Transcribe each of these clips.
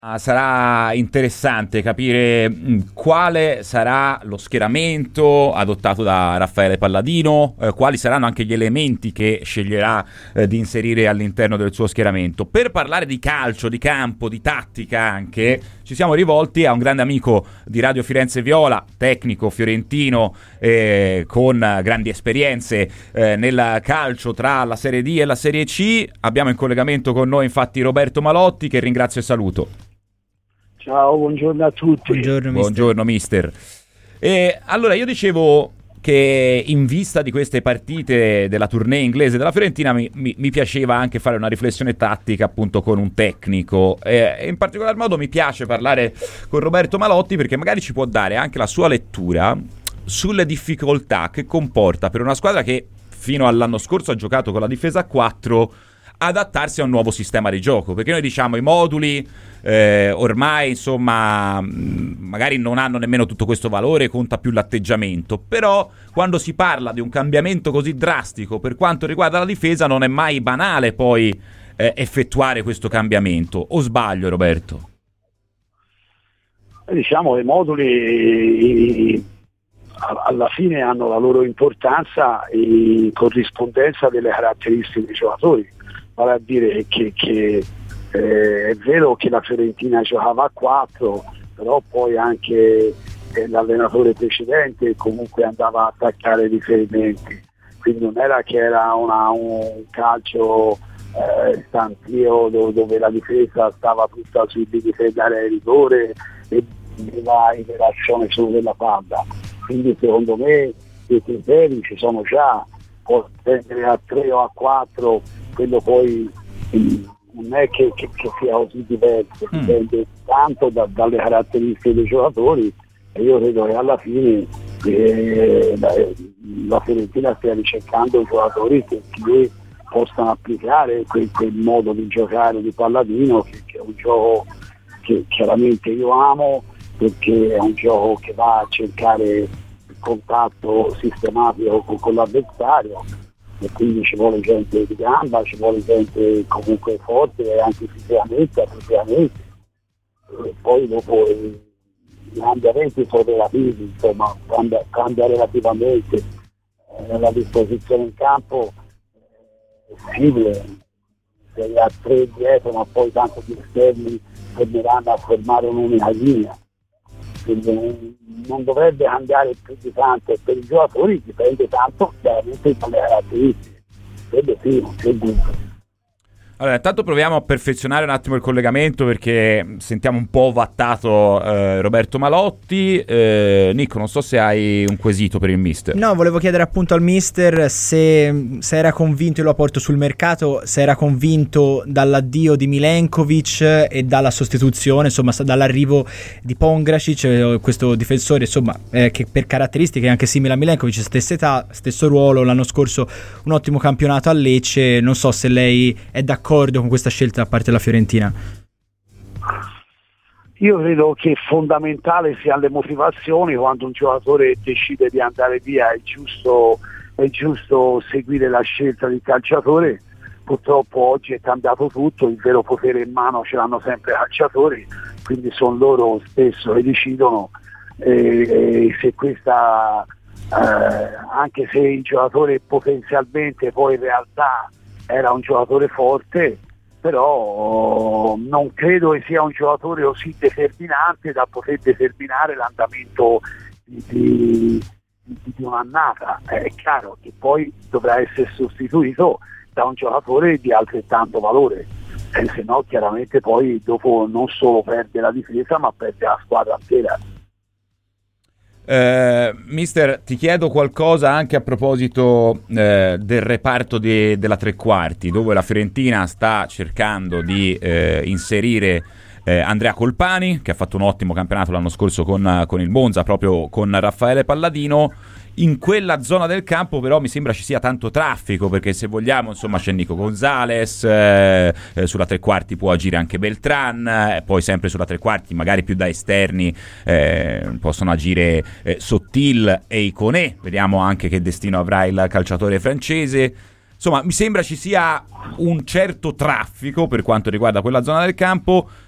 Sarà interessante capire quale sarà lo schieramento adottato da Raffaele Palladino, quali saranno anche gli elementi che sceglierà di inserire all'interno del suo schieramento. Per parlare di calcio, di campo, di tattica anche, ci siamo rivolti a un grande amico di Radio Firenze Viola, tecnico fiorentino con grandi esperienze nel calcio tra la Serie D e la Serie C. Abbiamo in collegamento con noi infatti Roberto Malotti, che ringrazio e saluto. Ciao, buongiorno a tutti. Buongiorno mister. Allora io dicevo che in vista di queste partite della tournée inglese della Fiorentina mi piaceva anche fare una riflessione tattica appunto con un tecnico, e in particolar modo mi piace parlare con Roberto Malotti perché magari ci può dare anche la sua lettura sulle difficoltà che comporta per una squadra che fino all'anno scorso ha giocato con la difesa a 4 adattarsi a un nuovo sistema di gioco, perché noi diciamo i moduli ormai insomma magari non hanno nemmeno tutto questo valore, conta più l'atteggiamento, però quando si parla di un cambiamento così drastico per quanto riguarda la difesa non è mai banale poi effettuare questo cambiamento, o sbaglio Roberto? Diciamo i moduli alla fine hanno la loro importanza in corrispondenza delle caratteristiche dei giocatori. Vale a dire che è vero che la Fiorentina giocava a 4, però poi anche l'allenatore precedente comunque andava a attaccare riferimenti, quindi non era che era un calcio stantio dove la difesa stava tutta sui limiti dare rigore e la interazione solo della palla. Quindi secondo me i criteri ci sono già, può prendere a 3 o a 4, quello poi non è che sia così diverso, dipende tanto dalle caratteristiche dei giocatori, e io credo che alla fine la Fiorentina stia ricercando giocatori che possano applicare quel modo di giocare di Palladino, che è un gioco che chiaramente io amo, perché è un gioco che va a cercare il contatto sistematico con l'avversario, e quindi ci vuole gente di gamba, ci vuole gente comunque forte anche fisicamente. E poi dopo i cambiamenti sono relativi, insomma cambia relativamente la disposizione in campo, è simile, se ha 3 dietro ma poi tanto gli esterni torneranno a formare un'unica linea, quindi non dovrebbe cambiare più di tanto, e per i giocatori dipende tanto chiaramente dalle caratteristiche, quello sì, non c'è dubbio. Allora, intanto proviamo a perfezionare un attimo il collegamento perché sentiamo un po' vattato Roberto Malotti. Nico, non so se hai un quesito per il mister. No, volevo chiedere appunto al mister se era convinto, io lo porto sul mercato, se era convinto dall'addio di Milenkovic e dalla sostituzione, insomma dall'arrivo di Pongracic, questo difensore insomma che per caratteristiche è anche simile a Milenkovic, stessa età, stesso ruolo, l'anno scorso un ottimo campionato a Lecce. Non so se lei è d'accordo con questa scelta da parte della Fiorentina. Io credo che fondamentale siano le motivazioni. Quando un giocatore decide di andare via è giusto seguire la scelta del calciatore. Purtroppo oggi è cambiato tutto, il vero potere in mano ce l'hanno sempre i calciatori, quindi sono loro spesso che decidono, se questa anche se il giocatore potenzialmente poi in realtà era un giocatore forte, però non credo che sia un giocatore così determinante da poter determinare l'andamento di un'annata. È chiaro che poi dovrà essere sostituito da un giocatore di altrettanto valore, se no chiaramente poi dopo non solo perde la difesa ma perde la squadra intera. Mister, ti chiedo qualcosa anche a proposito del reparto della tre quarti, dove la Fiorentina sta cercando di inserire Andrea Colpani, che ha fatto un ottimo campionato l'anno scorso con il Monza, proprio con Raffaele Palladino. In quella zona del campo però mi sembra ci sia tanto traffico, perché se vogliamo insomma c'è Nico Gonzalez, sulla tre quarti può agire anche Beltran, poi sempre sulla tre quarti magari più da esterni possono agire Sottil e Iconé. Vediamo anche che destino avrà il calciatore francese. Insomma mi sembra ci sia un certo traffico per quanto riguarda quella zona del campo.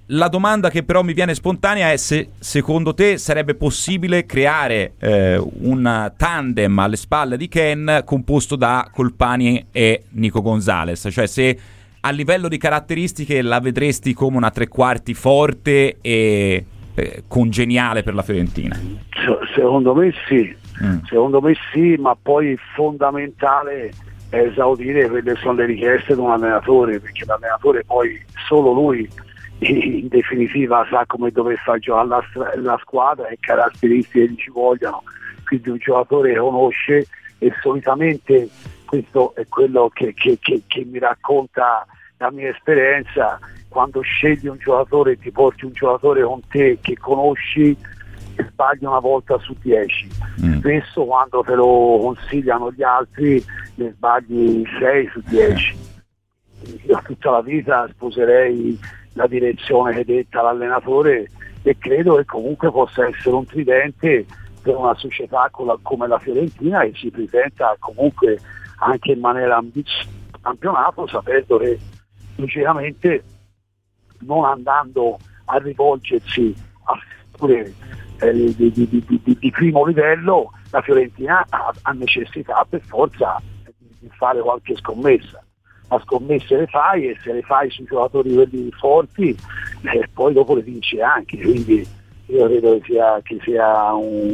la domanda che però mi viene spontanea è se secondo te sarebbe possibile creare un tandem alle spalle di Ken composto da Colpani e Nico Gonzalez, cioè se a livello di caratteristiche la vedresti come una tre quarti forte e congeniale per la Fiorentina. Secondo me sì, ma poi fondamentale è esaudire quelle sono le richieste di un allenatore, perché l'allenatore poi solo lui in definitiva sa come dove far giocare la squadra e caratteristiche che ci vogliono, quindi un giocatore conosce, e solitamente questo è quello che mi racconta la mia esperienza: quando scegli un giocatore, ti porti un giocatore con te che conosci, e sbagli una volta su 10. Spesso quando te lo consigliano gli altri ne sbagli 6 su 10. Io tutta la vita sposerei la direzione che detta l'allenatore, e credo che comunque possa essere un tridente per una società come la Fiorentina, che si presenta comunque anche in maniera ambiziosa al campionato, sapendo che logicamente non andando a rivolgersi a figure di primo livello, la Fiorentina ha necessità per forza di fare qualche scommessa. La scommesse le fai, e se le fai sui giocatori quelli forti, poi dopo le vinci anche, quindi io credo che sia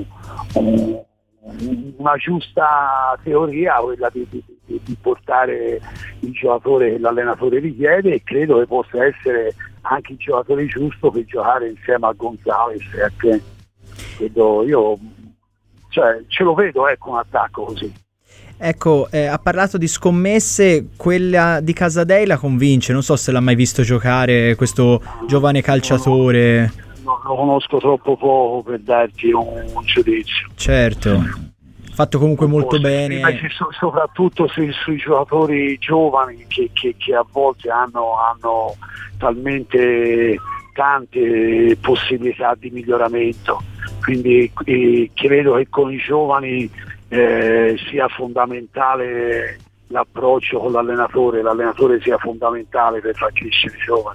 una giusta teoria quella di portare il giocatore che l'allenatore richiede, e credo che possa essere anche il giocatore giusto per giocare insieme a Gonzalez e a Ken. Credo io, cioè, ce lo vedo un attacco così. Ecco, ha parlato di scommesse, quella di Casadei la convince? Non so se l'ha mai visto giocare questo giovane calciatore. Non lo conosco troppo poco per darti un giudizio. Certo, fatto comunque molto bene. Soprattutto sui giocatori giovani che a volte hanno talmente tante possibilità di miglioramento, quindi credo che con i giovani sia fondamentale l'approccio con l'allenatore sia fondamentale per far crescere i giovani.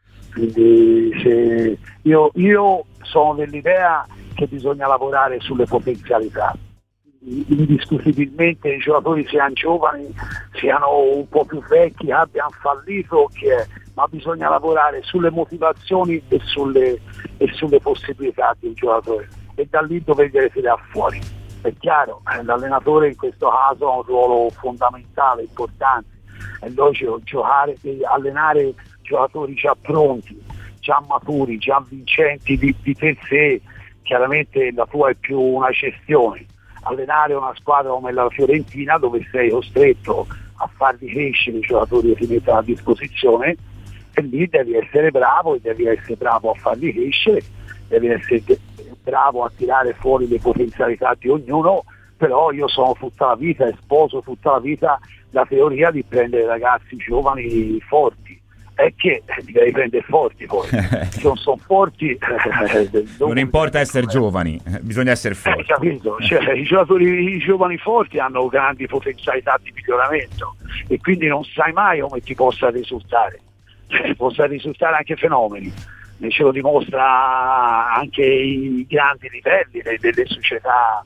Quindi io sono dell'idea che bisogna lavorare sulle potenzialità. Indiscutibilmente i giocatori, siano giovani, siano un po' più vecchi, abbiano fallito, ma bisogna lavorare sulle motivazioni e sulle possibilità di un giocatore, e da lì dover tirare fuori. È chiaro, l'allenatore in questo caso ha un ruolo fondamentale, importante. È logico giocare e allenare giocatori già pronti, già maturi, già vincenti di per sé. Chiaramente la tua è più una gestione. Allenare una squadra come la Fiorentina, dove sei costretto a farli crescere i giocatori che ti mettono a disposizione, e lì devi essere bravo, e devi essere bravo a farli crescere, devi essere bravo a tirare fuori le potenzialità di ognuno. Però io sono tutta la vita e sposo tutta la vita la teoria di prendere ragazzi giovani forti, è che li devi prendere forti poi. Se non sono forti non importa essere giovani, bisogna essere forti. Capito? Cioè, i giocatori giovani forti hanno grandi potenzialità di miglioramento, e quindi non sai mai come ti possa risultare. Possa risultare anche fenomeni, e ce lo dimostra anche i grandi livelli delle società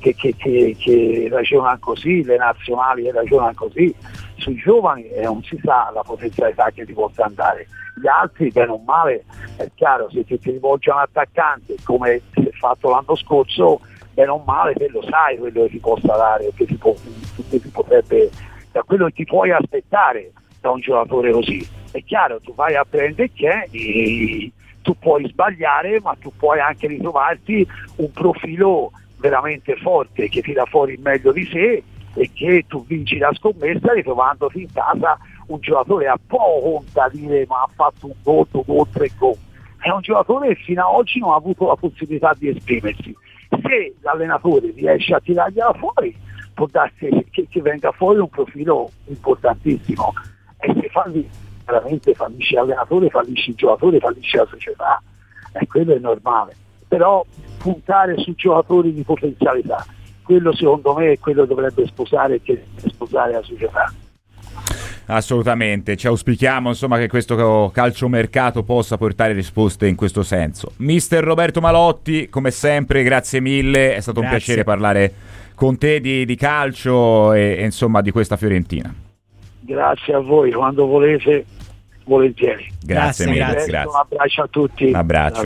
che ragionano così, le nazionali che ragionano così. Sui giovani non si sa la potenzialità che ti possa andare. Gli altri, bene o male, è chiaro, se ti rivolge a un attaccante come si è fatto l'anno scorso, bene o male te lo sai quello che ti possa dare, che ti potrebbe, da quello che ti puoi aspettare da un giocatore così. È chiaro, tu vai a prendere tu puoi sbagliare, ma tu puoi anche ritrovarti un profilo veramente forte che tira fuori il meglio di sé, e che tu vinci la scommessa ritrovandoti in casa un giocatore a poco da dire ma ha fatto un gol, 2 o 3 gol. È un giocatore che fino ad oggi non ha avuto la possibilità di esprimersi. Se l'allenatore riesce a tirargliela fuori, può darsi che venga fuori un profilo importantissimo, e se veramente fallisce l'allenatore, fallisce il giocatore, fallisce la società, e quello è normale. Però puntare su giocatori di potenzialità, quello secondo me è quello che dovrebbe sposare la società. Assolutamente, ci auspichiamo insomma che questo calciomercato possa portare risposte in questo senso. Mister Roberto Malotti, come sempre, grazie mille, è stato un piacere parlare con te di calcio e insomma di questa Fiorentina. Grazie a voi, quando volete, volentieri. Grazie mille, grazie. Un abbraccio a tutti. Un abbraccio.